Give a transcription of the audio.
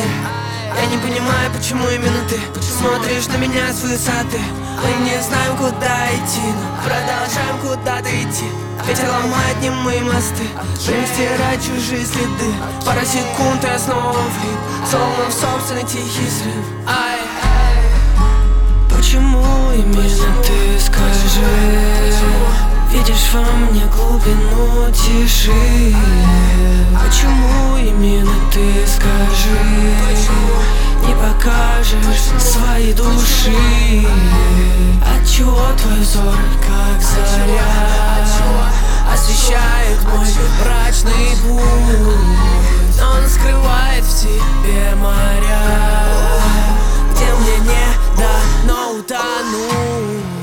Я не понимаю, почему именно ты смотришь на меня с высоты. Мы не знаем, куда идти, но продолжаем куда-то идти. Ветер ломает немые мосты, будем стирать чужие следы. Пара секунд, я снова влип, словно в собственный тихий срыв. Ай, почему именно ты, скажи? Видишь во мне глубину тиши. Почему именно ты, скажи? Не покажешь своей души. Отчего твой взор, как заря, освещает мой мрачный путь? Он скрывает в себе моря, где мне не дано утонуть.